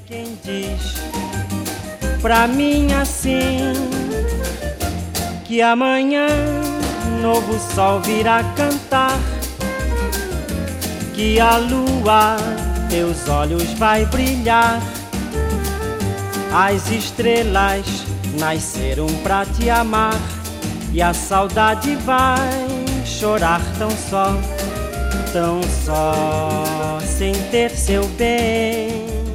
Quem diz pra mim assim que amanhã novo sol virá cantar, que a lua teus olhos vai brilhar, as estrelas nasceram pra te amar, e a saudade vai chorar tão só, sem ter seu bem.